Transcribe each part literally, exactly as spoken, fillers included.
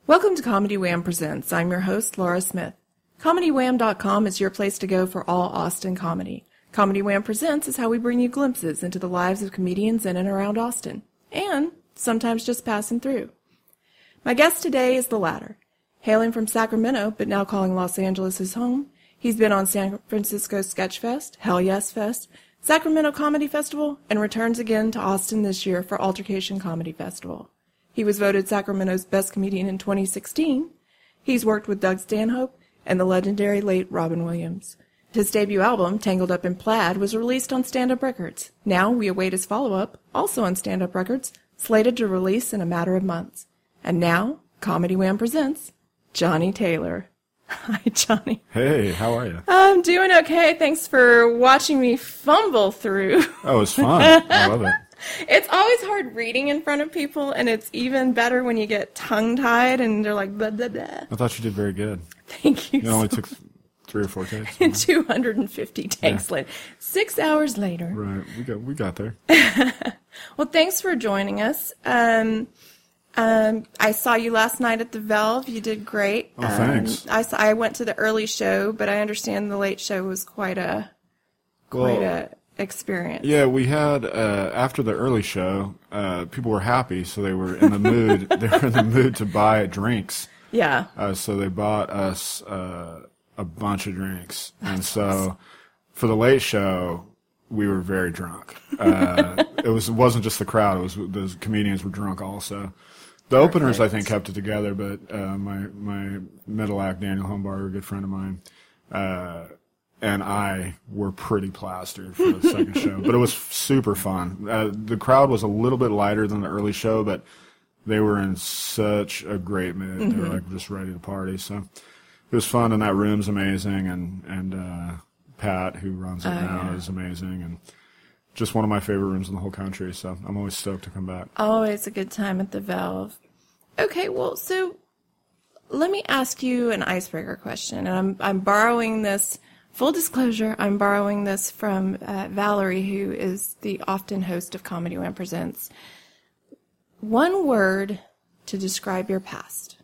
Welcome to Comedy Wham Presents. I'm your host, Laura Smith. Comedy Wham dot com is your place to go for all Austin comedy. Comedy Wham Presents is how we bring you glimpses into the lives of comedians in and around Austin, and sometimes just passing through. My guest today is the latter. Hailing from Sacramento, but now calling Los Angeles his home, he's been on San Francisco Sketch Fest, Hell Yes Fest, Sacramento Comedy Festival, and returns again to Austin this year for Altercation Comedy Festival. He was voted Sacramento's best comedian in twenty sixteen. He's worked with Doug Stanhope and the legendary late Robin Williams. His debut album, Tangled Up in Plaid, was released on Stand Up Records. Now we await his follow-up, also on Stand Up Records, slated to release in a matter of months. And now, Comedy Wham presents Johnny Taylor. Hi, Johnny. Hey, how are you? I'm doing okay. Thanks for watching me fumble through. Oh, it's fun. I love it. It's always hard reading in front of people, and it's even better when you get tongue-tied and they're like, blah, blah, blah. I thought you did very good. Thank you. It so only took three or four takes. two hundred fifty takes Yeah. later. Six hours later. Right. We got we got there. Well, thanks for joining us. Um, um, I saw you last night at the Velve. You did great. Oh, thanks. Um, I, saw, I went to the early show, but I understand the late show was quite a quite Well, a experience. yeah, we had uh, after the early show, uh, people were happy, so they were in the mood. They were in the mood to buy drinks. Yeah. Uh, so they bought us uh, a bunch of drinks, and so for the late show, we were very drunk. Uh, it was it wasn't just the crowd; it was the comedians were drunk also. The Perfect. openers, I think, kept it together, but uh, my my middle act, Daniel Humbarger, a good friend of mine, uh, and I were pretty plastered for the second show. But it was super fun. Uh, the crowd was a little bit lighter than the early show, but they were in such a great mood. Mm-hmm. They were like just ready to party. So it was fun, and that room's amazing, and and uh, Pat, who runs it oh, now, yeah. is amazing, and just one of my favorite rooms in the whole country. So I'm always stoked to come back. Always a good time at the Velve. Okay, well, so let me ask you an icebreaker question, and I'm I'm borrowing this. Full disclosure, I'm borrowing this from uh, Valerie, who is the often host of Comedy Wham Presents. One word to describe your past.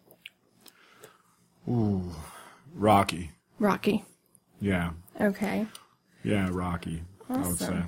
Ooh, Rocky. Rocky. Yeah. Okay. Yeah, Rocky, Awesome. I would say.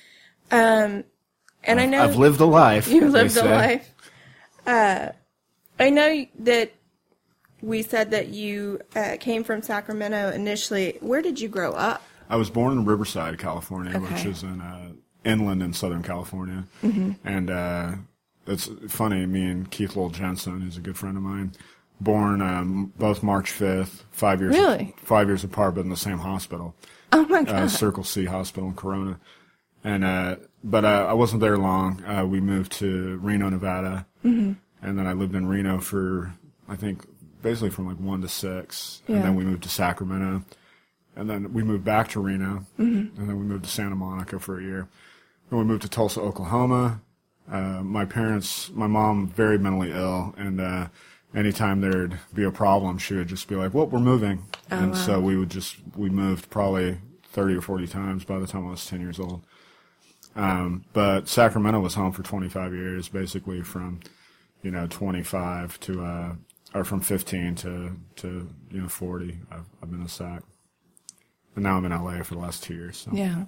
Um, and I've, I know I've lived a life. you they lived a say. life. Uh, I know that we said that you uh, came from Sacramento initially. Where did you grow up? I was born in Riverside, California, Okay. which is in uh, inland in Southern California. Mm-hmm. And uh, it's funny, me and Keith Lowell Jensen, who's a good friend of mine, born um, both March fifth, five years Really? five years apart, but in the same hospital, Oh my God. uh, Circle C Hospital in Corona. And uh, but uh, I wasn't there long. Uh, we moved to Reno, Nevada, Mm-hmm. and then I lived in Reno for I think basically from like one to six, Yeah. and then we moved to Sacramento. And then we moved back to Reno, Mm-hmm. and then we moved to Santa Monica for a year. Then we moved to Tulsa, Oklahoma. Uh, my parents, my mom, very mentally ill, and uh, anytime there'd be a problem, she would just be like, "Well, we're moving," Oh, and wow. so we would just we moved probably thirty or forty times by the time I was ten years old. Um, but Sacramento was home for twenty-five years, basically from you know twenty-five to uh, or from fifteen to to you know forty. I've I've been in Sac. And now I'm in L A for the last two years. So. Yeah.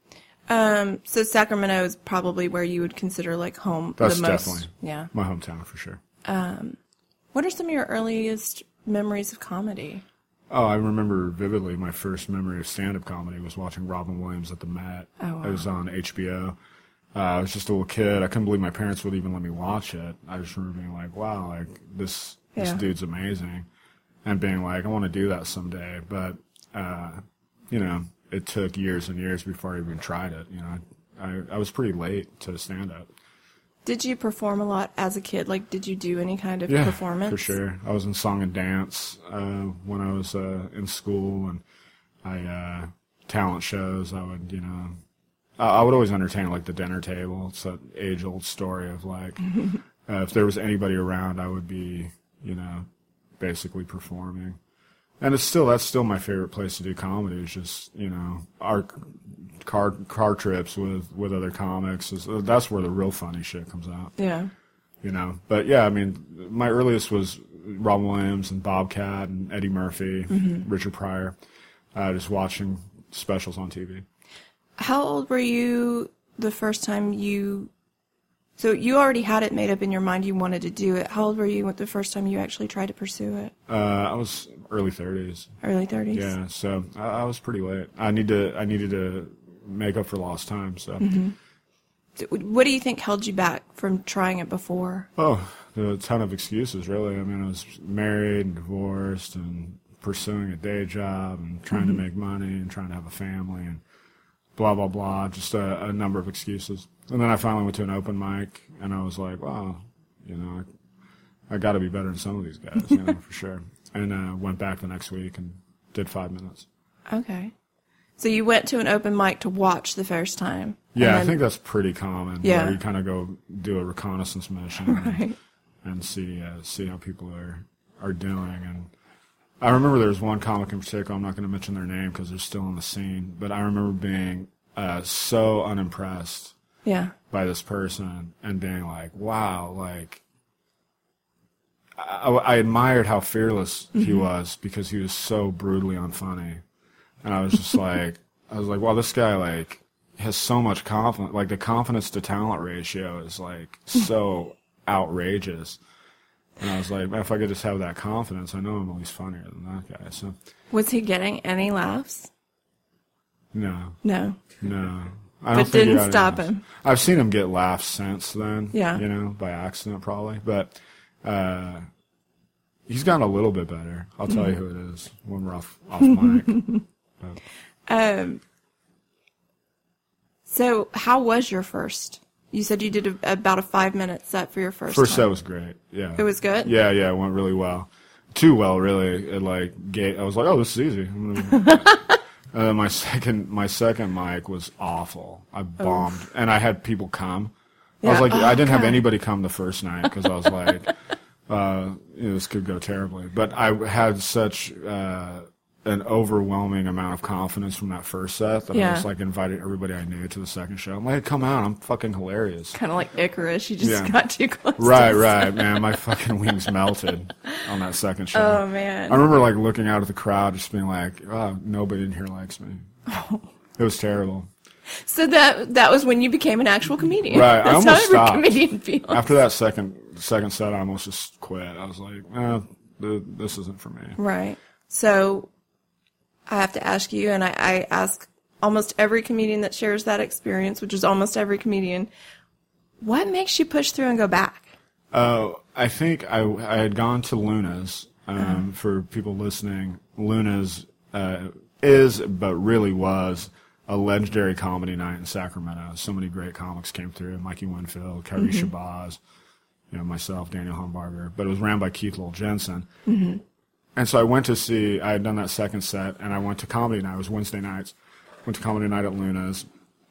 Um, so Sacramento is probably where you would consider like home That's the most. definitely Yeah. my hometown for sure. Um, what are some of your earliest memories of comedy? Oh, I remember vividly my first memory of stand-up comedy was watching Robin Williams at the Met. Oh, wow. It was on H B O. Uh, I was just a little kid. I couldn't believe my parents would even let me watch it. I just remember being like, wow, like this this Yeah. dude's amazing. And being like, I want to do that someday. But, uh, you know, it took years and years before I even tried it. You know, I, I was pretty late to stand-up. Did you perform a lot as a kid? Like, did you do any kind of Yeah, performance? for sure. I was in song and dance uh, when I was uh, in school, and I uh, talent shows. I would, you know, I, I would always entertain like the dinner table. It's that age-old story of like, uh, if there was anybody around, I would be, you know, basically performing. And it's still that's still my favorite place to do comedy. Is just you know our car car trips with with other comics. Is, that's where the real funny shit comes out. Yeah. You know, but yeah, I mean, my earliest was Robin Williams and Bobcat and Eddie Murphy, mm-hmm. Richard Pryor, uh, just watching specials on T V. How old were you the first time you, so you already had it made up in your mind you wanted to do it. How old were you the first time you actually tried to pursue it? Uh, I was early thirties. Early thirties? Yeah, so I, I was pretty late. I need to, I needed to make up for lost time, so. Mm-hmm. What do you think held you back from trying it before? Oh, a ton of excuses, really. I mean, I was married and divorced and pursuing a day job and trying mm-hmm. to make money and trying to have a family and blah, blah, blah, just a, a number of excuses. And then I finally went to an open mic, and I was like, wow, you know, I, I got to be better than some of these guys, you know, for sure. And uh, went back the next week and did five minutes. Okay. So you went to an open mic to watch the first time. Yeah, then, I think that's pretty common. Yeah. Where you kind of go do a reconnaissance mission right. and, and see uh, see how people are, are doing. And I remember there was one comic in particular, I'm not going to mention their name because they're still on the scene, but I remember being uh, so unimpressed yeah. by this person and being like, wow, like, I, I admired how fearless mm-hmm. he was because he was so brutally unfunny. And I was just like, I was like, wow, this guy, like, has so much confidence. Like, the confidence to talent ratio is, like, so outrageous. And I was like, man, if I could just have that confidence, I know I'm at least funnier than that guy. So, was he getting any laughs? No. No. No. I don't but think didn't he got stop any him. I've seen him get laughs since then. Yeah. You know, by accident probably. But uh, he's gotten a little bit better. I'll tell mm-hmm. you who it is when we're off, off mic. But. Um. So, how was your first? You said you did a, about a five-minute set for your first. First time. set was great. Yeah. It was good. Yeah, yeah, it went really well. Too well, really. It like gave, I was like, oh, this is easy. uh, my second, my second mic was awful. I bombed, Oof. and I had people come. Yeah. I was like, oh, I didn't God. have anybody come the first night because I was like, uh, you know, this could go terribly. But I had such. Uh, an overwhelming amount of confidence from that first set that yeah. I just like invited everybody I knew to the second show. I'm like, come out, I'm fucking hilarious. Kind of like Icarus, you just yeah. got too close. Right, to right, man. My fucking wings melted on that second show. Oh man! I remember like looking out at the crowd, just being like, oh, nobody in here likes me. Oh. It was terrible. So that that was when you became an actual comedian. Right, That's I almost how every stopped. comedian feels. After that second second set, I almost just quit. I was like, eh, th- this isn't for me. Right. So. I have to ask you, and I, I ask almost every comedian that shares that experience, which is almost every comedian, what makes you push through and go back? Uh, I think I, I had gone to Luna's. Um, uh-huh. For people listening, Luna's uh, is, but really was, a legendary comedy night in Sacramento. So many great comics came through: Mikey Winfield, Kyrie mm-hmm. Shabazz, you know, myself, Daniel Humbarger. But it was ran by Keith Lowell Jensen. Mm-hmm. And so I went to see, I had done that second set, and I went to comedy night. It was Wednesday nights. Went to comedy night at Luna's,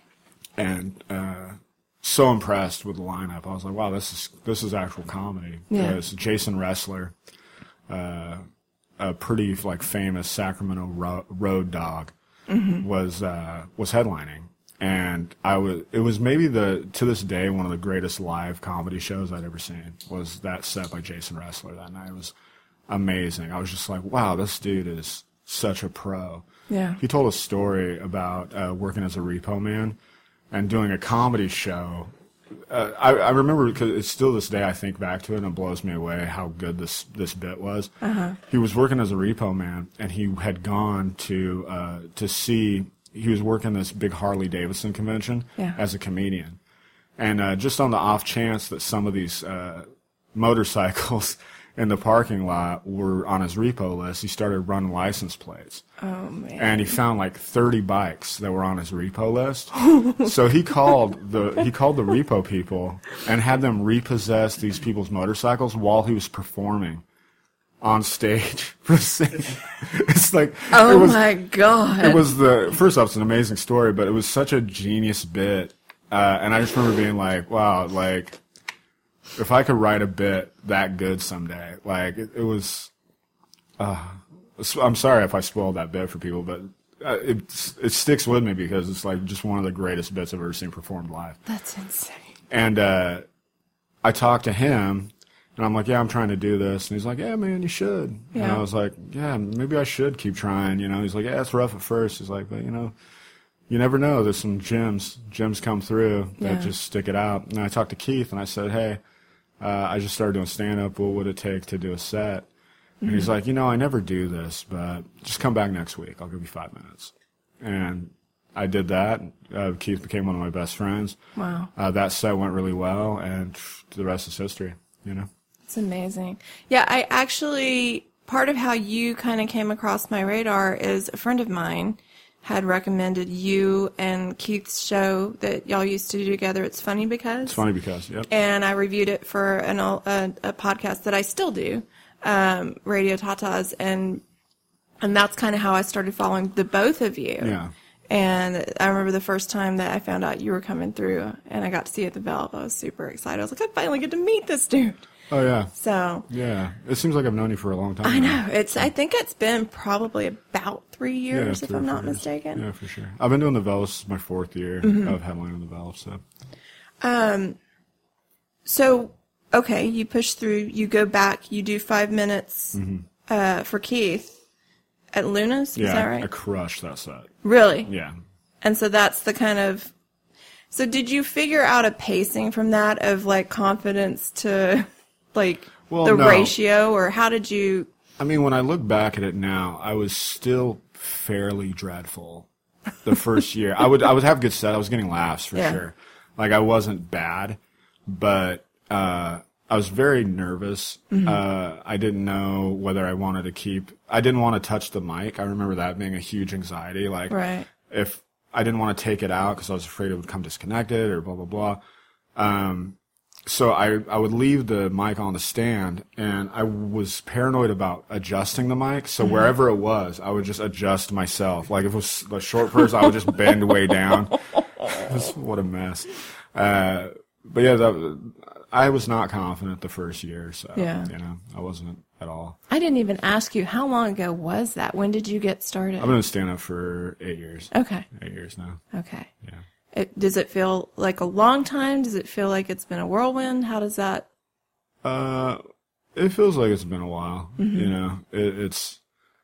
and uh, so impressed with the lineup. I was like, wow, this is this is actual comedy. Yeah. It's Jason Ressler, uh, a pretty like famous Sacramento ro- road dog, mm-hmm. was uh, was headlining. And I was, it was maybe the, to this day, one of the greatest live comedy shows I'd ever seen, was that set by Jason Ressler that night. It was amazing. I was just like, wow, this dude is such a pro. Yeah. He told a story about uh, working as a repo man and doing a comedy show. Uh, I, I remember because it's still this day I think back to it and it blows me away how good this, this bit was. Uh-huh. He was working as a repo man and he had gone to uh, to see, he was working this big Harley Davidson convention yeah. as a comedian. And uh, just on the off chance that some of these uh, motorcycles in the parking lot were on his repo list, he started running license plates. Oh, man. And he found like thirty bikes that were on his repo list. So he called the he called the repo people and had them repossess these people's motorcycles while he was performing on stage. It's like, oh it was, my God. It was the, first off, it's an amazing story, but it was such a genius bit. Uh, and I just remember being like, wow, like, if I could write a bit that good someday, like it, it was. Uh, I'm sorry if I spoiled that bit for people, but uh, it it sticks with me because it's like just one of the greatest bits I've ever seen performed live. That's insane. And uh, I talked to him, And I'm like, yeah, I'm trying to do this. And he's like, yeah, man, you should. Yeah. And I was like, yeah, maybe I should keep trying. You know, he's like, yeah, it's rough at first. He's like, but, you know, you never know. There's some gems. Gems come through that Yeah. just stick it out. And I talked to Keith, and I said, hey, uh, I just started doing stand-up. What would it take to do a set? And he's like, you know, I never do this, but just come back next week. I'll give you five minutes. And I did that. Uh, Keith became one of my best friends. Wow. Uh, that set went really well, and the rest is history, you know? It's amazing. Yeah, I actually, part of how you kind of came across my radar is a friend of mine had recommended you and Keith's show that y'all used to do together. It's Funny Because. It's funny because, yep. And I reviewed it for an, a, a podcast that I still do, um, Radio Tatas, and and that's kind of how I started following the both of you. Yeah. And I remember the first time that I found out you were coming through, and I got to see you at the Bell. I was super excited. I was like, I finally get to meet this dude. Oh, yeah. So Yeah. It seems like I've known you for a long time. I now. know it's. I think it's been probably about three Yeah, years, if three or I'm four not years. mistaken. Yeah, for sure. I've been doing the Bell. This is my fourth year Mm-hmm. of headlining the Bell, so. So, okay, you push through. You go back. You do five minutes uh, for Keith at Luna's. Yeah, Is that I right? crushed that set. Really? Yeah. And so that's the kind of. So did you figure out a pacing from that of like confidence to like Well, the no. ratio, or how did you? I mean, when I look back at it now, I was still fairly dreadful the first year. I would I would have good set. I was getting laughs for Yeah. sure. Like I wasn't bad, but uh, I was very nervous. Mm-hmm. Uh, I didn't know whether I wanted to keep. I didn't want to touch the mic. I remember that being a huge anxiety. Like Right. if I didn't want to take it out because I was afraid it would come disconnected or blah blah blah. Um, So I, I would leave the mic on the stand, and I was paranoid about adjusting the mic. So Mm-hmm. wherever it was, I would just adjust myself. Like if it was a short person, I would just bend way down. It was- what a mess. Uh, but yeah, that, I was not confident the first year. So, Yeah. you know, I wasn't at all. I didn't even ask you how long ago was that? When did you get started? I've been in stand-up for eight years. Okay. Eight years now. Okay. Yeah. It, does it feel like a long time? Does it feel like it's been a whirlwind? How does that? Uh, it feels like it's been a while. Mm-hmm. You know, it, it's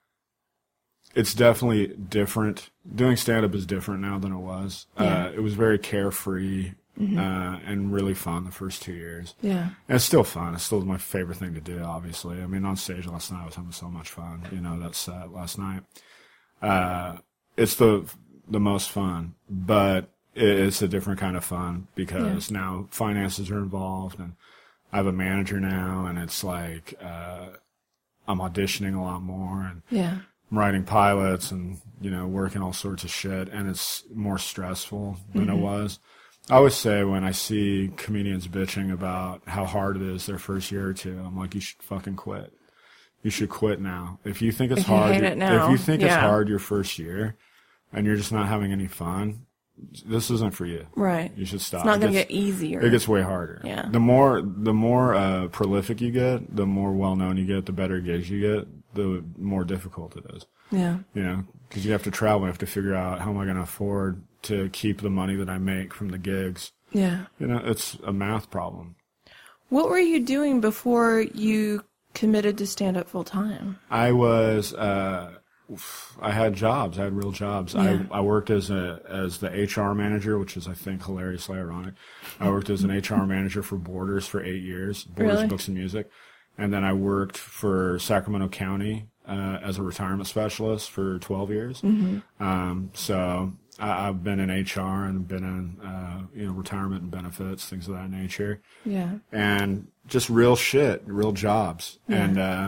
it's definitely different. Doing stand up is different now than it was. Yeah. Uh, it was very carefree Mm-hmm. uh, and really fun the first two years. Yeah. And it's still fun. It's still my favorite thing to do. Obviously, I mean, on stage last night I was having so much fun. You know, that set last night. Uh, it's the the most fun, but it's a different kind of fun because Yeah. now finances are involved, and I have a manager now, and it's like uh, I'm auditioning a lot more, and Yeah. I'm writing pilots, and you know, working all sorts of shit, and it's more stressful than Mm-hmm. it was. I always say when I see comedians bitching about how hard it is their first year or two, I'm like, you should fucking quit. You should quit now. If you think it's If you hard, hate your- it now, if you think it's yeah. hard your first year, and you're just not having any fun, this isn't for you. Right. You should stop. It's not It going to gets- get easier. It gets way harder. Yeah. The more the more uh, prolific you get, the more well known you get, the better gigs you get, the more difficult it is. Yeah. You know, because you have to travel, you have to figure out how am I going to afford to keep the money that I make from the gigs. Yeah. You know, it's a math problem. What were you doing before you committed to stand up full time? I was, uh, I had jobs. I had real jobs. Yeah. I, I worked as a as the H R manager, which is I think hilariously ironic. I worked as an H R manager for Borders for eight years, Borders Really? Books and Music, and then I worked for Sacramento County uh, as a retirement specialist for twelve years. Mm-hmm. Um, so I, I've been in H R and been in uh, you know retirement and benefits, things of that nature. Yeah. And just real shit, real jobs. Yeah. And uh,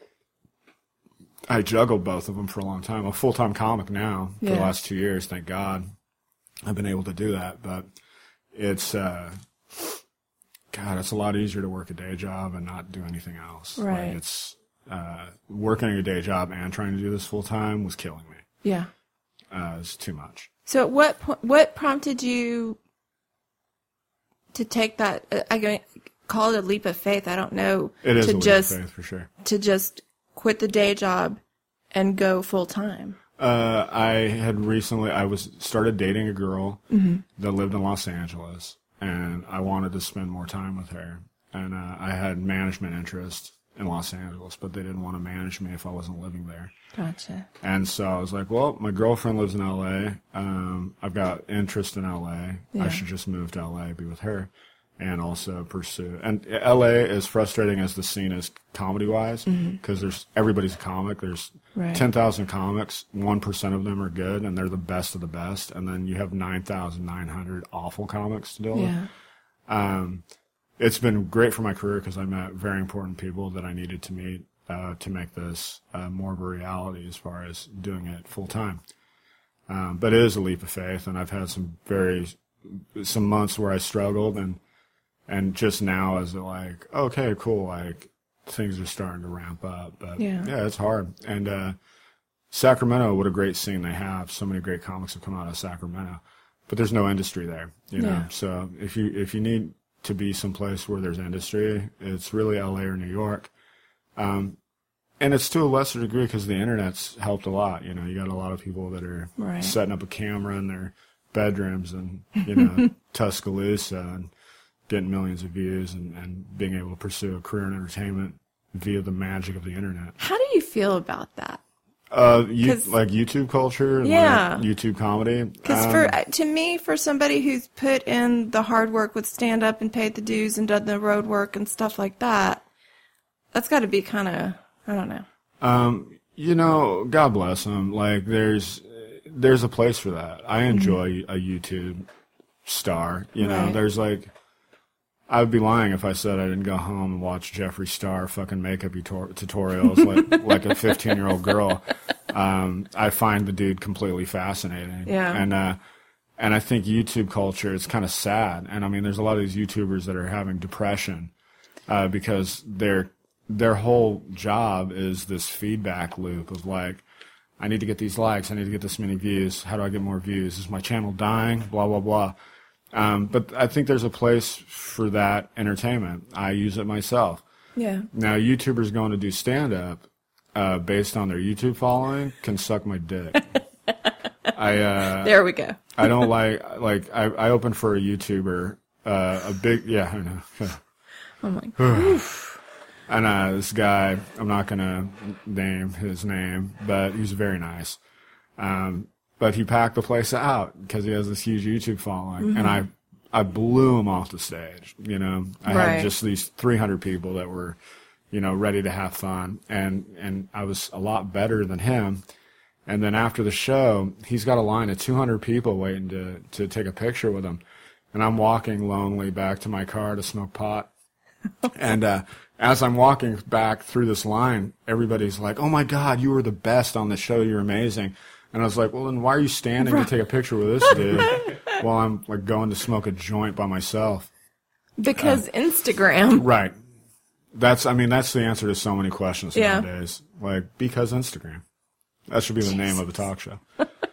I juggled both of them for a long time. I'm a full-time comic now for Yeah. the last two years, thank God. I've been able to do that, but it's, uh, God, it's a lot easier to work a day job and not do anything else. Right. Like it's, uh, working a day job and trying to do this full-time was killing me. Yeah. Uh, it's too much. So what po- what prompted you to take that? uh, I going call it a leap of faith. I don't know. It is to a leap just of faith for sure. to just quit the day job and go full time. Uh, I had recently, I was started dating a girl Mm-hmm. that lived in Los Angeles, and I wanted to spend more time with her. and uh, I had management interest in Los Angeles, but they didn't want to manage me if I wasn't living there. Gotcha. And so I was like, well, my girlfriend lives in L A. Um, I've got interest in L A. Yeah. I should just move to L A, be with her, and also pursue. And L A, as frustrating as the scene is comedy-wise, because mm-hmm. there's everybody's a comic. There's right. ten thousand comics. one percent of them are good, and they're the best of the best. And then you have nine thousand nine hundred awful comics to deal with. Yeah. Um, it's been great for my career because I met very important people that I needed to meet uh, to make this uh, more of a reality as far as doing it full time. Um, but it is a leap of faith, and I've had some very some months where I struggled, and and just now is like, okay, cool, like things are starting to ramp up. But yeah, yeah it's hard. And uh, Sacramento, what a great scene they have. So many great comics have come out of Sacramento, but there's no industry there, you know. Yeah. So if you if you need to be someplace where there's industry, it's really L A or New York. Um, and it's to a lesser degree because the internet's helped a lot. You know, you got a lot of people that are right. setting up a camera in their bedrooms and, you know, Tuscaloosa and getting millions of views and, and being able to pursue a career in entertainment via the magic of the internet. How do you feel about that? Uh, you, like YouTube culture, yeah, like YouTube comedy. Because um, for to me, for somebody who's put in the hard work with stand up and paid the dues and done the road work and stuff like that, that's got to be kind of, I don't know. Um, you know, God bless them. Like there's there's a place for that. I enjoy mm-hmm. a YouTube star. You know, right. there's like. I would be lying if I said I didn't go home and watch Jeffree Star fucking makeup tutorials like like a fifteen-year-old girl. Um, I find the dude completely fascinating. Yeah. And uh, and I think YouTube culture is kind of sad. And I mean, there's a lot of these YouTubers that are having depression uh, because their their whole job is this feedback loop of like, I need to get these likes, I need to get this many views. How do I get more views? Is my channel dying? Blah blah blah. Um, but I think there's a place for that entertainment. I use it myself. Yeah. Now, YouTubers going to do stand-up uh, based on their YouTube following can suck my dick. I uh, there we go. I don't like like I, I opened for a YouTuber, uh, a big yeah I know. Oh my god. And uh, this guy, I'm not gonna name his name, but he's very nice. Um, But he packed the place out because he has this huge YouTube following. Mm-hmm. And I I blew him off the stage. You know, I right. had just these three hundred people that were, you know, ready to have fun. And, and I was a lot better than him. And then after the show, he's got a line of two hundred people waiting to, to take a picture with him. And I'm walking lonely back to my car to smoke pot. And uh, as I'm walking back through this line, everybody's like, oh, my God, you were the best on the show. You're amazing. And I was like, well, then why are you standing right. to take a picture with this dude while I'm like going to smoke a joint by myself? Because uh, Instagram. Right. That's, I mean, that's the answer to so many questions yeah. nowadays. Like, because Instagram. That should be the Jesus. name of the talk show.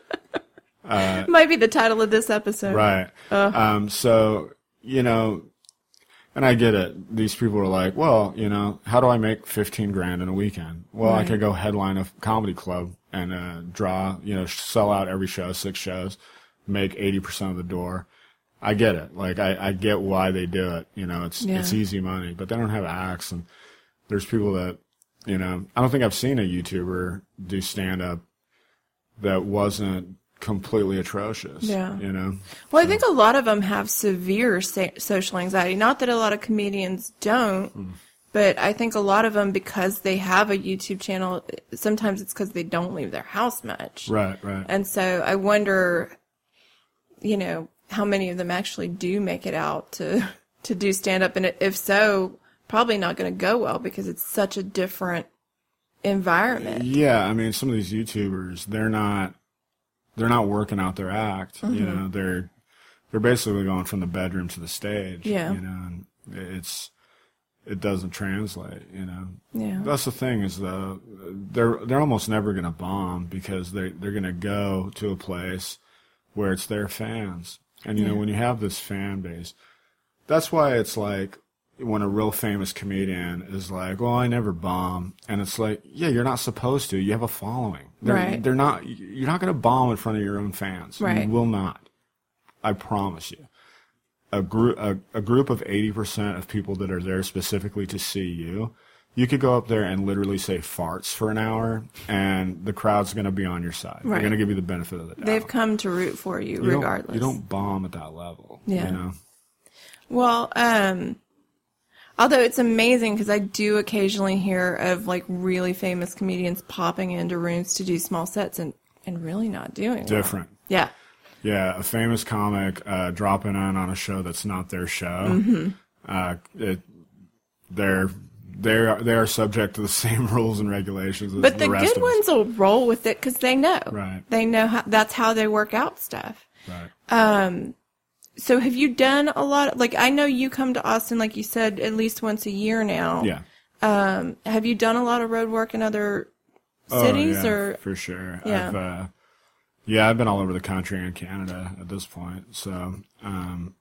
Uh, Might be the title of this episode. Right. Uh. Um, so, you know, and I get it. These people are like, well, you know, how do I make fifteen grand in a weekend? Well, right. I could go headline a comedy club and uh, draw, you know, sell out every show, six shows, make eighty percent of the door. I get it. Like, I, I get why they do it. You know, it's yeah. it's easy money, but they don't have acts. And there's people that, you know, I don't think I've seen a YouTuber do stand-up that wasn't completely atrocious. Yeah. You know? Well, so. I think a lot of them have severe sa- social anxiety. Not that a lot of comedians don't. Mm. But I think a lot of them, because they have a YouTube channel, sometimes it's because they don't leave their house much. Right, right. And so I wonder, you know, how many of them actually do make it out to, to do stand-up. And if so, probably not going to go well because it's such a different environment. Yeah, I mean, some of these YouTubers, they're not, they're not working out their act. Mm-hmm. You know, they're, they're basically going from the bedroom to the stage. Yeah. You know, and it's, it doesn't translate, you know. Yeah. That's the thing is though, they're they're almost never going to bomb because they they're going to go to a place where it's their fans, and you yeah. know when you have this fan base, that's why it's like when a real famous comedian is like, well, I never bomb, and it's like, yeah, you're not supposed to. You have a following. They're, right. They're not. You're not going to bomb in front of your own fans. Right. You will not. I promise you. a group a, a group of eighty percent of people that are there specifically to see you. You could go up there and literally say farts for an hour, and the crowd's going to be on your side. Right. They're going to give you the benefit of the doubt. They've come to root for you, you regardless. Don't, you don't bomb at that level. Yeah. You know? Well, um, although it's amazing because I do occasionally hear of like really famous comedians popping into rooms to do small sets and, and really not doing different. Well. Yeah. Yeah, a famous comic uh, dropping in on a show that's not their show. Mm-hmm. Uh, it, they're they are they are subject to the same rules and regulations as but the, the rest good of ones us. will roll with it because they know. Right. They know how that's how they work out stuff. Right. Um. So have you done a lot? Of, like I know you come to Austin, like you said, at least once a year now. Yeah. Um. Have you done a lot of road work in other cities oh, yeah, or for sure? Yeah. I've, uh, yeah, I've been all over the country and Canada at this point. So, um,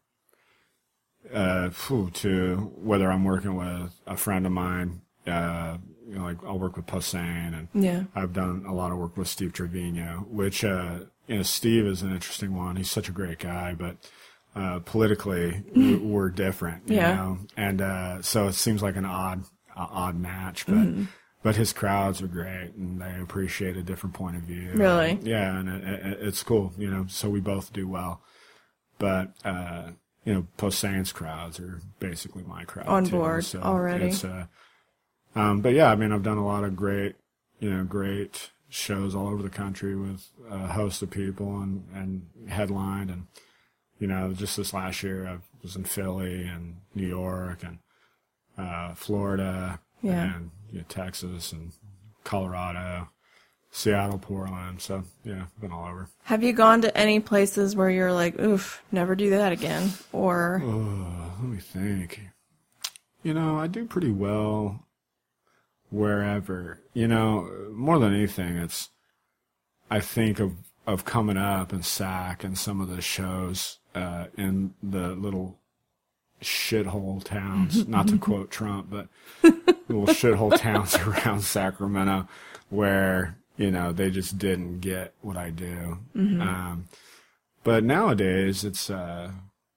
uh, phew, to whether I'm working with a friend of mine, uh, you know, like I'll work with Posehn, and yeah. I've done a lot of work with Steve Trevino, which, uh, you know, Steve is an interesting one. He's such a great guy, but, uh, politically we're different, you yeah. know, and, uh, so it seems like an odd, uh, odd match, but, mm-hmm. but his crowds are great and they appreciate a different point of view. Really? And, yeah. And it, it, it's cool, you know, so we both do well, but, uh, you know, Posehn's crowds are basically my crowd on too, board so already. It's, uh, um, but yeah, I mean, I've done a lot of great, you know, great shows all over the country with a host of people and, and headlined. And, you know, just this last year I was in Philly and New York and, uh, Florida yeah. and you know, Texas and Colorado, Seattle, Portland. So yeah, I've been all over. Have you gone to any places where you're like, oof, never do that again? Or, oh, let me think. You know, I do pretty well wherever, you know, more than anything, it's, I think of, of coming up and S A C and some of the shows, uh, in the little shithole towns, not to quote Trump, but little shithole towns around Sacramento where, you know, they just didn't get what I do. mm-hmm. Um, but nowadays it's, uh,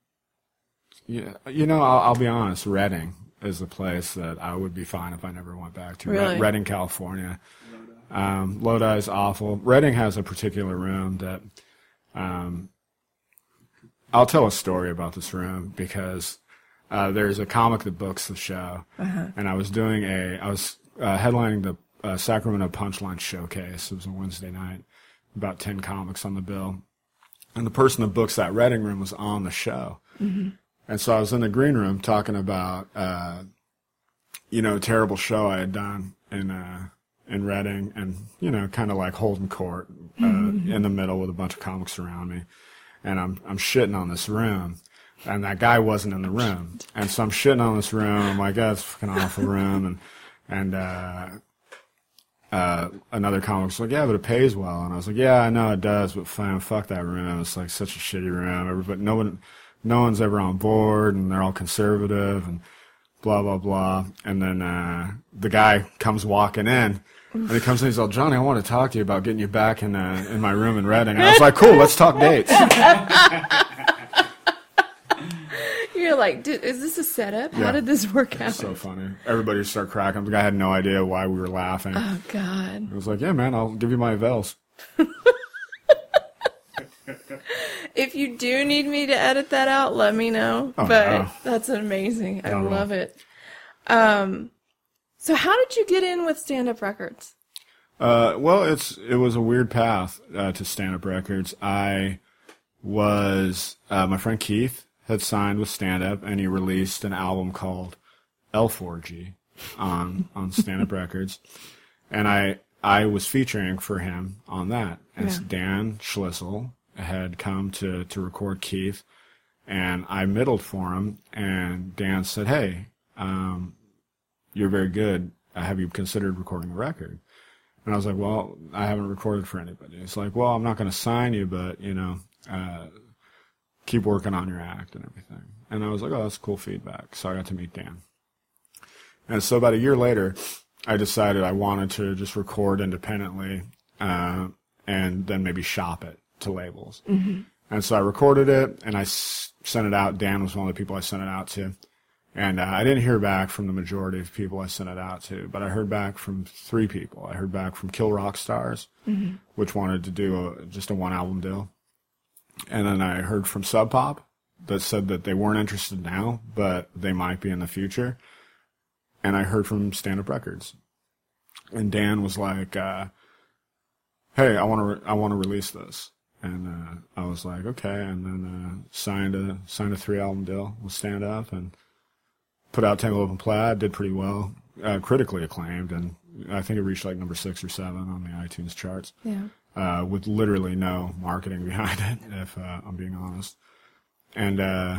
you, you know, I'll, I'll be honest, Redding is a place that I would be fine if I never went back to. Really? Redding, California. Um, Lodi is awful. Redding has a particular room that, um, I'll tell a story about this room because, uh, there's a comic that books the show, uh-huh. and I was doing a, I was, uh, headlining the, uh, Sacramento Punchline Showcase. It was a Wednesday night, about ten comics on the bill. And the person that books that Redding room was on the show. Mm-hmm. And so I was in the green room talking about, uh, you know, a terrible show I had done in, uh, in Redding and, you know, kind of like holding court, uh, mm-hmm. in the middle with a bunch of comics around me. And I'm, I'm shitting on this room. And that guy wasn't in the room. And so I'm shitting on this room. I'm like, oh, it's a fucking awful room. And, and, uh, uh, another comic's like, yeah, but it pays well. And I was like, yeah, I know it does, but fine, fuck that room. It's like such a shitty room. Everybody, no one, no one's ever on board, and they're all conservative, and blah, blah, blah. And then, uh, the guy comes walking in, and he comes in, he's like, Johnny, I want to talk to you about getting you back in, uh, in my room in Redding. And I was like, cool, let's talk dates. You're like, is this a setup? Yeah. How did this work out? It's so funny. Everybody started cracking. The guy had no idea why we were laughing. Oh, God. I was like, yeah, man, I'll give you my avails. If you do need me to edit that out, let me know. Oh, but no. that's amazing. I No. love it. Um, so how did you get in with Stand Up Records? Uh, well, it's it was a weird path uh, to Stand Up Records. I was uh, my friend Keith had signed with Stand Up, and he released an album called L four G on on Stand Up Records, and I I was featuring for him on that. And Yeah. Dan Schlissel had come to to record Keith, and I middled for him. And Dan said, "Hey, um, you're very good. Have you considered recording a record?" And I was like, well, I haven't recorded for anybody. It's like, well, I'm not going to sign you, but, you know, uh, keep working on your act and everything. And I was like, oh, that's cool feedback. So I got to meet Dan. And so about a year later, I decided I wanted to just record independently, uh, and then maybe shop it to labels. Mm-hmm. And so I recorded it, and I s- sent it out. Dan was one of the people I sent it out to. And uh, I didn't hear back from the majority of people I sent it out to, but I heard back from three people. I heard back from Kill Rock Stars, mm-hmm. which wanted to do a, just a one-album deal. And then I heard from Sub Pop that said that they weren't interested now, but they might be in the future. And I heard from Stand Up Records. And Dan was like, uh, hey, I want to re- I want to release this. And uh, I was like, okay. And then uh, signed a signed a three-album deal with Stand Up and put out Tangled Up in Plaid, did pretty well, uh, critically acclaimed, and I think it reached like number six or seven on the iTunes charts. Yeah. Uh, with literally no marketing behind it, if uh, I'm being honest. And uh,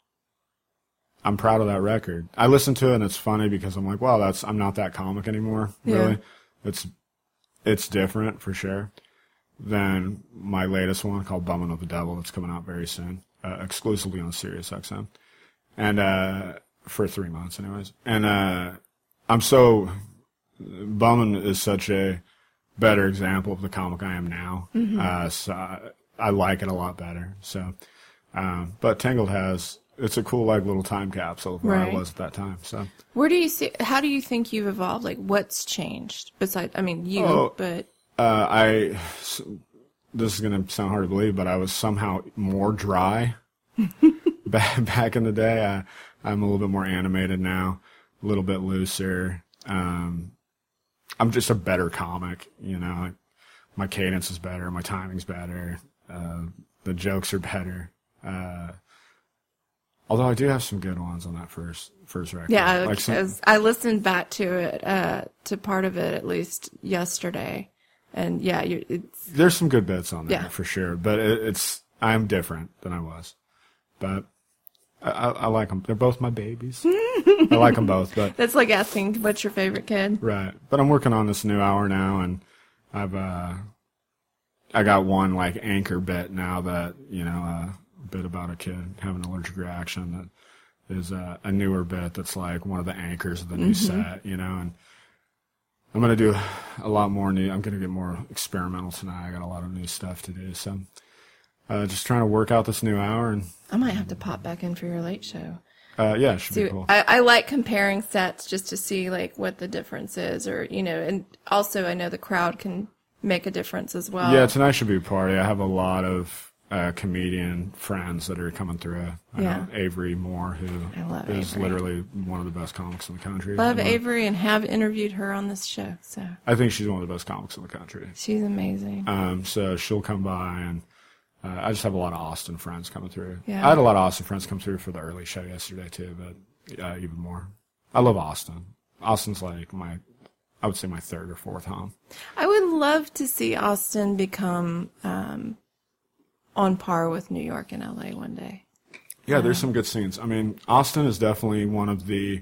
I'm proud of that record. I listen to it, and it's funny because I'm like, wow, that's I'm not that comic anymore, really. Yeah. It's it's different, for sure, than my latest one called Bumming of the Devil that's coming out very soon, uh, exclusively on Sirius X M. And uh, for three months, anyways. And uh, I'm so... Bumming is such a better example of the comic I am now. Mm-hmm. Uh, so I, I like it a lot better. So, um, but Tangled has... It's a cool, like, little time capsule of where right. I was at that time. So, where do you see? How do you think you've evolved? Like, what's changed besides? I mean, you, oh, but uh, I. This is gonna sound hard to believe, but I was somehow more dry back back in the day. I, I'm a little bit more animated now, a little bit looser. Um, I'm just a better comic, you know. My cadence is better, my timing's better, uh, the jokes are better. Uh, Although I do have some good ones on that first first record. Yeah, I, like some, I listened back to it, uh, to part of it at least yesterday, and yeah, you, it's there's some good bits on there yeah. for sure. But it, it's I'm different than I was, but I, I, I like them. They're both my babies. I like them both. But that's like asking what's your favorite kid, right? But I'm working on this new hour now, and I've uh, I got one like anchor bit now that you know. Uh, bit about a kid having an allergic reaction that is uh, a newer bit that's like one of the anchors of the new mm-hmm. set, you know, and I'm going to do a lot more new. I'm going to get more experimental tonight. I got a lot of new stuff to do. So uh, just trying to work out this new hour. And I might have to pop back in for your late show. Uh, yeah, it should see, be cool. I, I like comparing sets just to see like what the difference is, or, you know, and also I know the crowd can make a difference as well. Yeah, tonight should be a party. I have a lot of Uh, comedian friends that are coming through. I yeah. know Avery Moore, who is Avery. literally one of the best comics in the country. Love Avery and have interviewed her on this show. So I think she's one of the best comics in the country. She's amazing. Um, so she'll come by, and uh, I just have a lot of Austin friends coming through. Yeah. I had a lot of Austin friends come through for the early show yesterday too, but uh, even more. I love Austin. Austin's like my, I would say my third or fourth home. I would love to see Austin become um, on par with New York and L A one day. Yeah, there's some good scenes. I mean, Austin is definitely one of the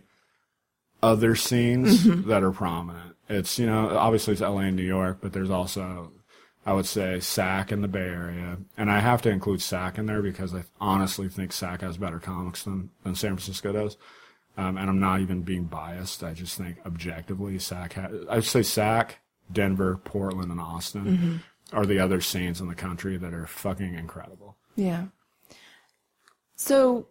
other scenes mm-hmm. that are prominent. It's, you know, obviously it's L A and New York, but there's also, I would say, S A C in the Bay Area. And I have to include S A C in there because I honestly think S A C has better comics than, than San Francisco does. Um, and I'm not even being biased. I just think objectively S A C has, I'd say S A C, Denver, Portland, and Austin. Mm-hmm. are the other scenes in the country that are fucking incredible. Yeah. So,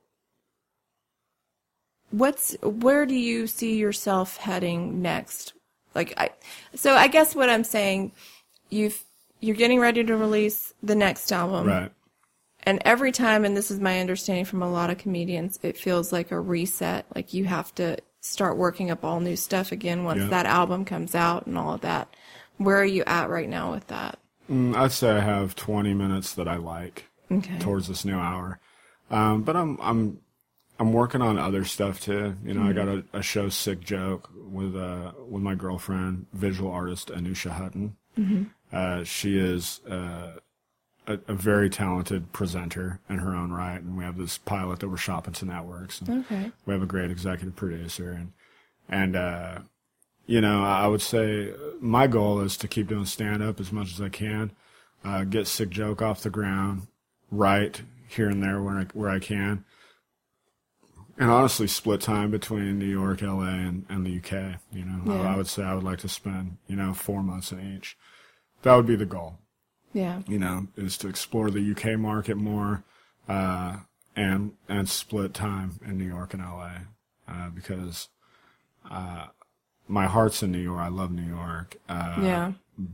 what's where do you see yourself heading next? Like, I, so I guess what I'm saying, you've you're getting ready to release the next album, right? And every time, and this is my understanding from a lot of comedians, it feels like a reset. Like you have to start working up all new stuff again once yeah. that album comes out and all of that. Where are you at right now with that? Mm, I'd say I have twenty minutes that I like okay. towards this new hour, um, but I'm I'm I'm working on other stuff too. You know, mm-hmm. I got a, a show, Sick Joke, with uh with my girlfriend, visual artist Anusha Hutton. Mm-hmm. Uh, she is uh, a, a very talented presenter in her own right, and we have this pilot that we're shopping to networks. And okay. We have a great executive producer, and and. Uh, You know, I would say my goal is to keep doing stand-up as much as I can, uh, get Sick Joke off the ground, write here and there where I, where I can, and honestly split time between New York, L A, and, and the U K. You know, yeah. I, I would say I would like to spend, you know, four months in each. That would be the goal. Yeah. You know, is to explore the U K market more, uh, and and split time in New York and L A, uh, because uh, my heart's in New York. I love New York. Uh, yeah.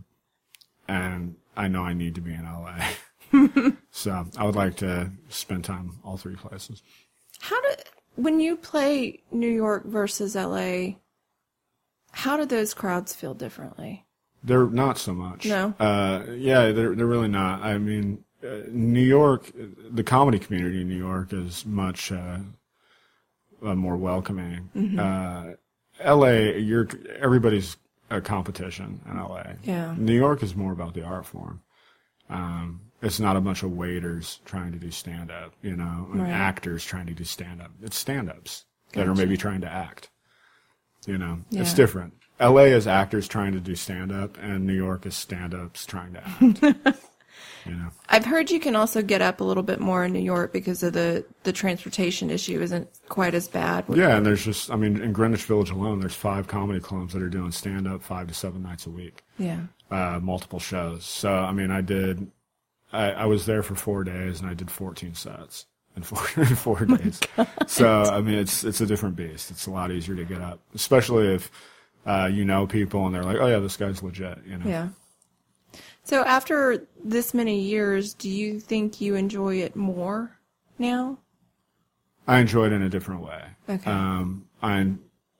And I know I need to be in L A. So I would like to spend time all three places. How do when you play New York versus L A, how do those crowds feel differently? They're not so much. No. Uh, yeah, they're they're really not. I mean, uh, New York, the comedy community in New York is much uh, uh, more welcoming. Mm-hmm. Uh, L A, you're everybody's a competition in L A. Yeah. New York is more about the art form. Um, it's not a bunch of waiters trying to do stand up, you know, and Right. actors trying to do stand up. It's stand ups that Gotcha. are maybe trying to act. You know, Yeah. it's different. L A is actors trying to do stand up, and New York is stand ups trying to act. You know, I've heard you can also get up a little bit more in New York because of the, the transportation issue isn't quite as bad. yeah, and there's just, I mean, in Greenwich Village alone, there's five comedy clubs that are doing stand up five to seven nights a week. Yeah. Uh, multiple shows. So, I mean, I did, I, I was there for four days and I did fourteen sets in four, in four days. So, I mean, it's, it's a different beast. It's a lot easier to get up, especially if, uh, you know people and they're like, oh yeah, this guy's legit, you know? Yeah. So after this many years, do you think you enjoy it more now? I enjoy it in a different way. Okay. Um, I,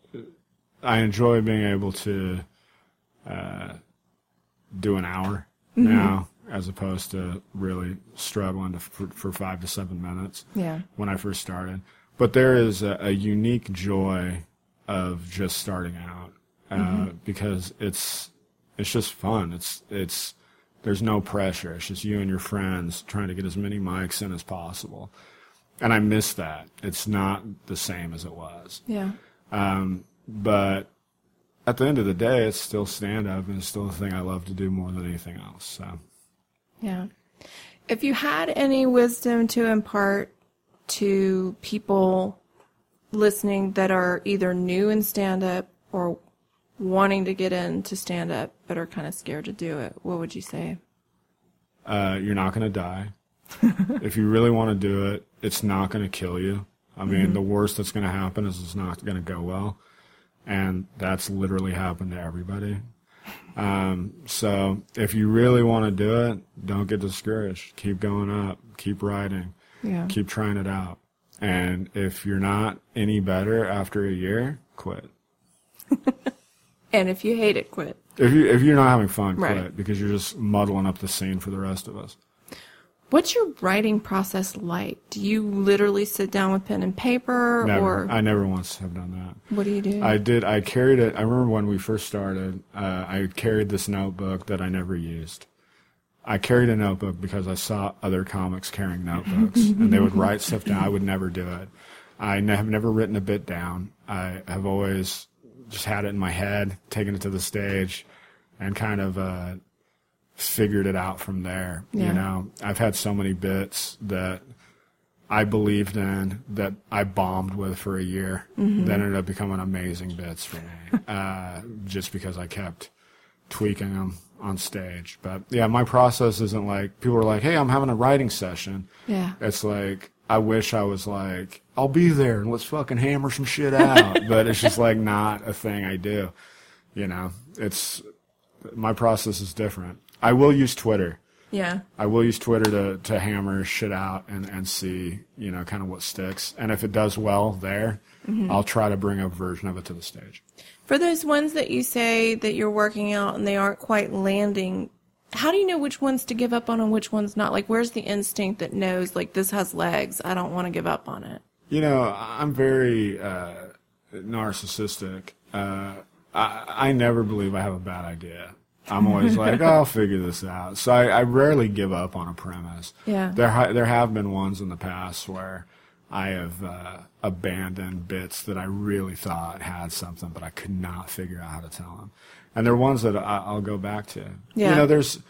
I enjoy being able to, uh, do an hour Mm-hmm. now as opposed to really struggling to, for, for five to seven minutes. Yeah. When I first started. But there is a, a unique joy of just starting out, uh, Mm-hmm. because it's, it's just fun. It's, it's, there's no pressure. It's just you and your friends trying to get as many mics in as possible. And I miss that. It's not the same as it was. Yeah. Um, but at the end of the day, it's still stand-up, and it's still the thing I love to do more than anything else. So, Yeah. If you had any wisdom to impart to people listening that are either new in stand-up or wanting to get into stand-up but are kind of scared to do it, what would you say? uh, you're not going to die. If you really want to do it, it's not going to kill you. I mean, Mm-hmm. the worst that's going to happen is it's not going to go well. And that's literally happened to everybody. Um, so if you really want to do it, don't get discouraged. Keep going up. Keep writing. Yeah. Keep trying it out. And if you're not any better after a year, quit. And if you hate it, quit. If you if you're not having fun, quit, Right. because you're just muddling up the scene for the rest of us. What's your writing process like? Do you literally sit down with pen and paper, Never. or I never once have done that. what do you do? I did. I carried it. I remember when we first started. Uh, I carried this notebook that I never used. I carried a notebook because I saw other comics carrying notebooks, and they would write stuff down. I would never do it. I ne- have never written a bit down. I have always just had it in my head, taken it to the stage, and kind of uh, figured it out from there. Yeah. You know, I've had so many bits that I believed in that I bombed with for a year, Mm-hmm. that ended up becoming amazing bits for me, uh, just because I kept tweaking them on stage. But yeah, my process isn't like, people are like, hey, I'm having a writing session. Yeah. It's like, I wish I was like, I'll be there and let's fucking hammer some shit out. But it's just like not a thing I do. You know, it's, my process is different. I will use Twitter. Yeah. I will use Twitter to, to hammer shit out and, and see, you know, kind of what sticks. And if it does well there, Mm-hmm. I'll try to bring a version of it to the stage. For those ones that you say that you're working out and they aren't quite landing, how do you know which ones to give up on and which ones not? Like, where's the instinct that knows, like, this has legs, I don't want to give up on it? You know, I'm very uh, narcissistic. Uh, I, I never believe I have a bad idea. I'm always like, oh, I'll figure this out. So I, I rarely give up on a premise. Yeah. There, ha- there have been ones in the past where I have uh, abandoned bits that I really thought had something, but I could not figure out how to tell them. And they're ones that I, I'll go back to. Yeah. You know, there's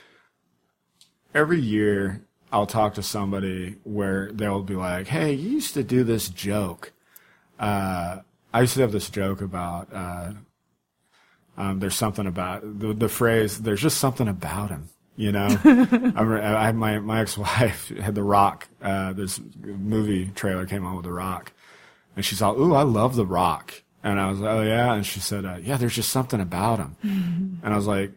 every year I'll talk to somebody where they'll be like, hey, you used to do this joke. Uh, I used to have this joke about, uh, um, there's something about the, the phrase, there's just something about him. You know, I, I had my my ex-wife had The Rock. Uh, this movie trailer came on with The Rock, and she's all, "Ooh, I love The Rock." And I was like, "Oh yeah," and she said, uh, "Yeah, there's just something about him." And I was like,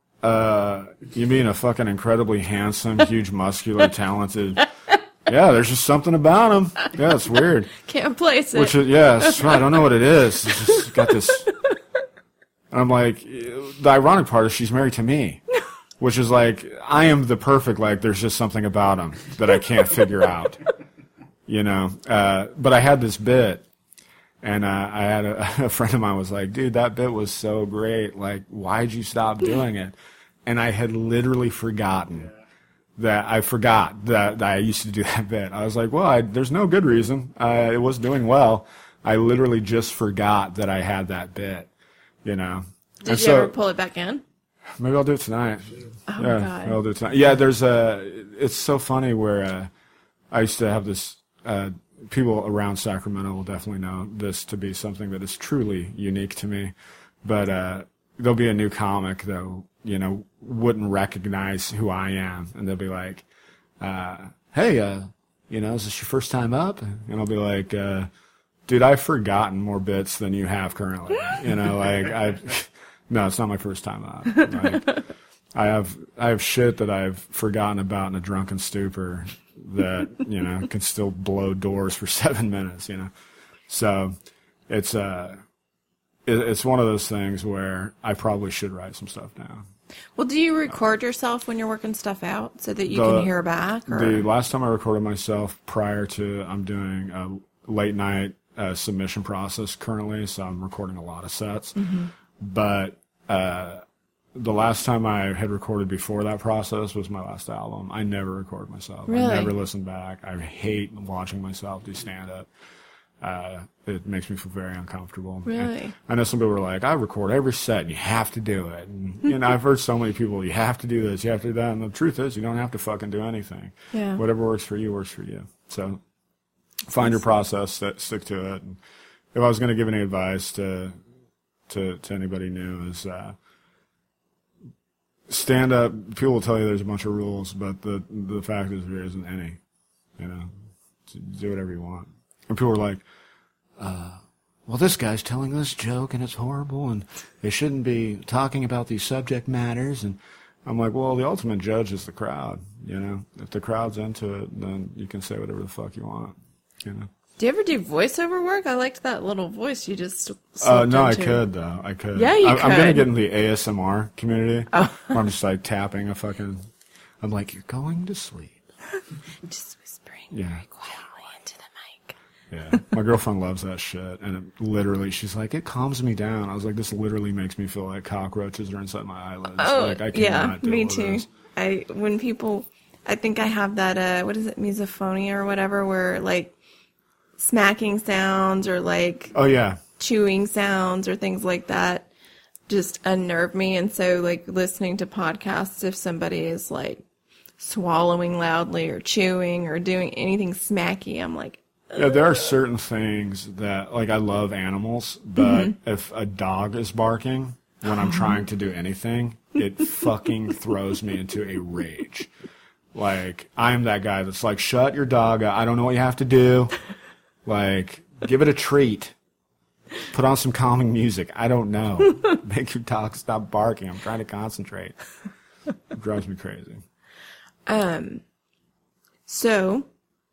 "Uh, you mean a fucking incredibly handsome, huge, muscular, talented?" Yeah, there's just something about him. Yeah, it's weird. Can't place it. Which is, yeah, it's, I don't know what it is. It's just got this. And I'm like, the ironic part is she's married to me, which is like, I am the perfect, like, there's just something about him that I can't figure out, you know. Uh, but I had this bit, and uh, I had a, a friend of mine was like, dude, that bit was so great. Like, why'd you stop doing it? And I had literally forgotten. That I forgot that, that I used to do that bit. I was like, well, I, there's no good reason. Uh, it was doing well. I literally just forgot that I had that bit, you know. Did and you so, ever pull it back in? Maybe I'll do it tonight. Oh, yeah, God. I'll do it tonight. Yeah, there's a, it's so funny where uh, I used to have this, uh, people around Sacramento will definitely know this to be something that is truly unique to me. But uh, there'll be a new comic that, you know, wouldn't recognize who I am. And they'll be like, uh, hey, uh, you know, is this your first time up? And I'll be like, uh, dude, I've forgotten more bits than you have currently. You know, like, I, no, it's not my first time up. Like, I have, I have shit that I've forgotten about in a drunken stupor that, you know, can still blow doors for seven minutes, you know? So it's, uh, it's one of those things where I probably should write some stuff down. Well, do you record yourself when you're working stuff out so that you the, can hear back? Or? The last time I recorded myself prior to, I'm doing a late night uh, submission process currently, so I'm recording a lot of sets. Mm-hmm. But uh, the last time I had recorded before that process was my last album. I never record myself. Really? I never listen back. I hate watching myself do stand-up. Uh, it makes me feel very uncomfortable. Really? And I know some people were like, I record every set and you have to do it. And, you know, I've heard so many people, you have to do this, you have to do that. And the truth is, you don't have to fucking do anything. Yeah. Whatever works for you, works for you. So find your process, st- stick to it. And if I was going to give any advice to, to, to anybody new is, uh, stand up. People will tell you there's a bunch of rules, but the, the fact is there isn't any, you know, do whatever you want. And people are like, uh, well, this guy's telling this joke and it's horrible and they shouldn't be talking about these subject matters. And I'm like, well, the ultimate judge is the crowd, you know. If the crowd's into it, then you can say whatever the fuck you want, you know. Do you ever do voiceover work? I liked that little voice you just slipped Uh, no, into. I could, though. I could. Yeah, you I, could. I'm going to get in the A S M R community. Oh. Where I'm just like tapping a fucking, I'm like, you're going to sleep. Just whispering Yeah. very quietly into the mic. Yeah, my girlfriend loves that shit, and it literally, she's like, it calms me down. I was like, this literally makes me feel like cockroaches are inside my eyelids. Oh, like, I yeah, cannot deal me with too. this. I when people, I think I have that, uh, what is it, misophonia or whatever, where like smacking sounds or like Oh yeah, chewing sounds or things like that just unnerve me. And so like listening to podcasts, if somebody is like swallowing loudly or chewing or doing anything smacky, I'm like, yeah. There are certain things that, like, I love animals, but Mm-hmm. if a dog is barking when I'm trying to do anything, it fucking throws me into a rage. Like, I'm that guy that's like, shut your dog up. I don't know what you have to do. Like, give it a treat. Put on some calming music. I don't know. Make your dog stop barking. I'm trying to concentrate. It drives me crazy. Um, so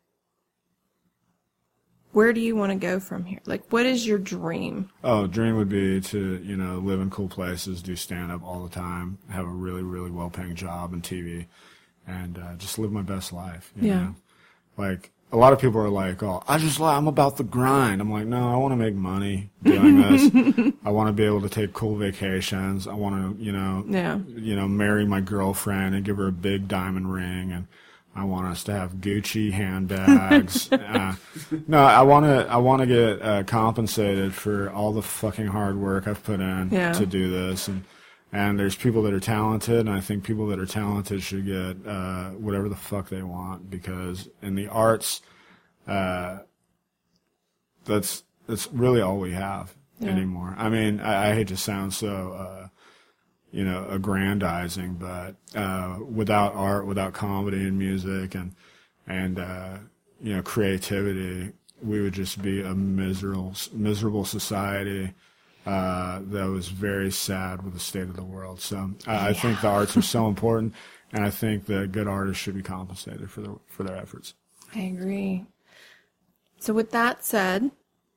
where do you want to go from here? Like, what is your dream? Oh, dream would be to, you know, live in cool places, do stand-up all the time, have a really, really well-paying job in T V, and uh, just live my best life. You Yeah. know? Like, a lot of people are like, oh, I just, I'm about the grind. I'm like, no, I want to make money doing this. I want to be able to take cool vacations. I want to, you know, Yeah. you know, marry my girlfriend and give her a big diamond ring, and I want us to have Gucci handbags. uh, no, I want to, I want to get uh, compensated for all the fucking hard work I've put in Yeah. to do this, and and there's people that are talented, and I think people that are talented should get uh, whatever the fuck they want, because in the arts, uh, that's that's really all we have Yeah. anymore. I mean, I, I hate to sound so, uh, you know, aggrandizing, but uh, without art, without comedy and music and and uh, you know, creativity, we would just be a miserable miserable society uh, that was very sad with the state of the world. So uh, yeah. I think the arts are so important, and I think that good artists should be compensated for their for their efforts. I agree. So with that said,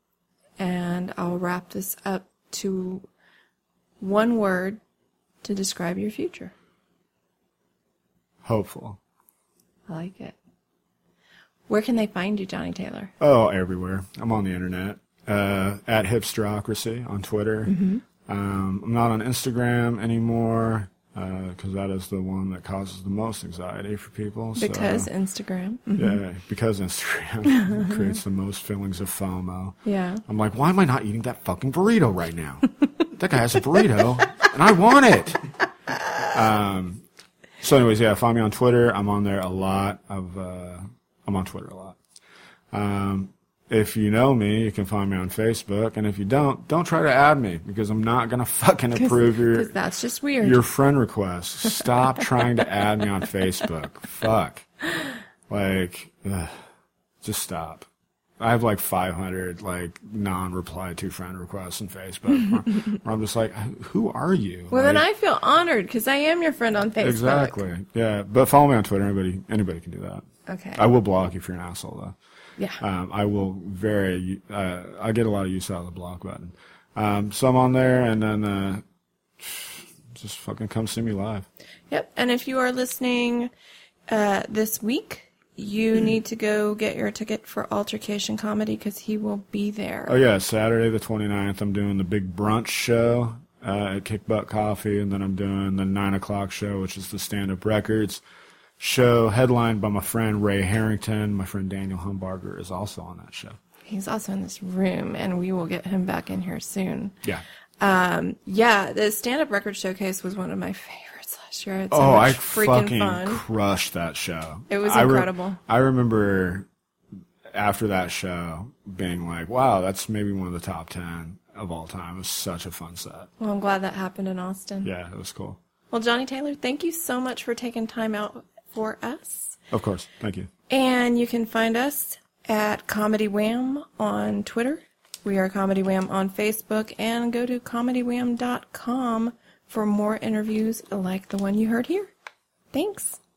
and I'll wrap this up to one word to describe your future. Hopeful. I like it. Where can they find you, Johnny Taylor? Oh, everywhere. I'm on the internet. Uh, at Hipsterocracy on Twitter. Mm-hmm. Um, I'm not on Instagram anymore because uh, that is the one that causes the most anxiety for people. Because so, Instagram. Mm-hmm. Yeah, because Instagram creates the most feelings of FOMO. Yeah. I'm like, why am I not eating that fucking burrito right now? That guy has a burrito, and I want it. Um. So, anyways, yeah, find me on Twitter. I'm on there a lot. Of uh, I'm on Twitter a lot. Um. If you know me, you can find me on Facebook, and if you don't, don't try to add me because I'm not gonna fucking approve your. Because that's just weird. Your friend request. Stop trying to add me on Facebook. Fuck. Like, ugh, just stop. I have like five hundred like non-reply to friend requests on Facebook. Where, where I'm just like, who are you? Well, like, then I feel honored because I am your friend on Facebook. Exactly. Yeah, but follow me on Twitter. Anybody, anybody can do that. Okay. I will block if you're an asshole though. Yeah. Um, I will very, uh, I get a lot of use out of the block button. Um, so I'm on there, and then uh, just fucking come see me live. Yep. And if you are listening uh, this week, you mm-hmm. need to go get your ticket for Altercation Comedy because he will be there. Oh, yeah. Saturday the twenty-ninth, I'm doing the big brunch show uh, at Kick Butt Coffee, and then I'm doing the nine o'clock show, which is the Stand-Up Records show headlined by my friend Ray Harrington. My friend Daniel Humbarger is also on that show. He's also in this room, and we will get him back in here soon. Yeah. Um, yeah, the Stand-Up Record Showcase was one of my favorites last year. I had so oh, much I freaking fucking fun. crushed that show. It was I re- incredible. I remember after that show being like, wow, that's maybe one of the top ten of all time. It was such a fun set. Well, I'm glad that happened in Austin. Yeah, it was cool. Well, Johnny Taylor, thank you so much for taking time out for us. Of course. Thank you. And you can find us at Comedy Wham on Twitter. We are Comedy Wham on Facebook. And go to comedy wham dot com for more interviews like the one you heard here. Thanks.